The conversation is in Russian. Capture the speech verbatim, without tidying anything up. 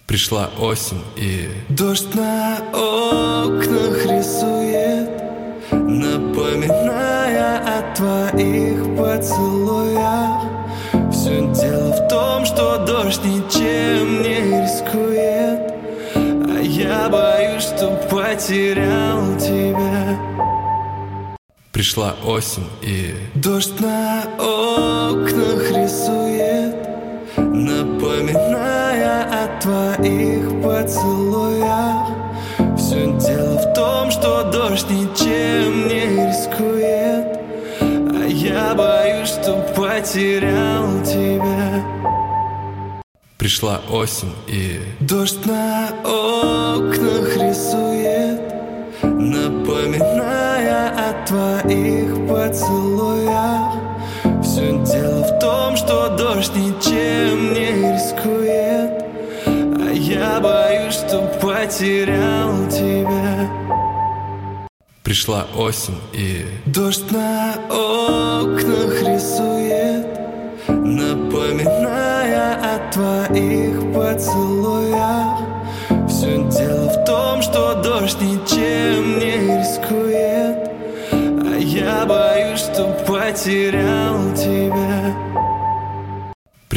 Пришла осень и дождь на окнах рисует, напоминая о твоих поцелуях. Все дело в том, что дождь ничем не рискует, а я боюсь, что потерял тебя. Пришла осень и дождь на окнах рисует, напоминая о твоих поцелуях. Все дело в том, что дождь ничем не рискует, а я боюсь, что потерял тебя. Пришла осень и дождь на окнах рисует, напоминая о твоих поцелуях. Все дело в том, что дождь ничем не рискует, а я боюсь, что потерял тебя. Пришла осень и дождь на окнах рисует, напоминая о твоих поцелуях. Все дело в том, что дождь ничем не рискует, а я боюсь, что потерял тебя.